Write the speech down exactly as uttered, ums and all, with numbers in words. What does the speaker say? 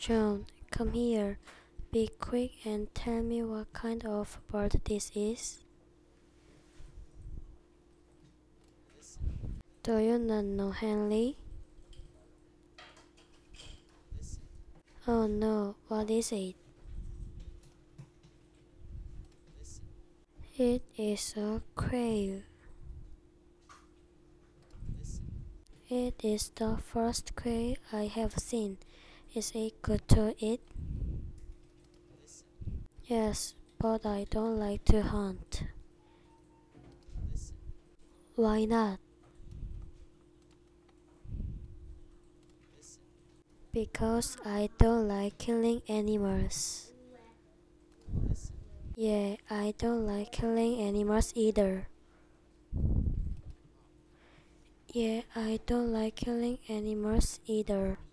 John, come here. Be quick and tell me what kind of bird this is. Do you not know Henley? Oh no, what is it? It is a quail. It is the first quail I have seen. Is it good to eat? Yes, but I don't like to hunt. Why not? Because I don't like killing animals. Yeah, I don't like killing animals either. Yeah, I don't like killing animals either.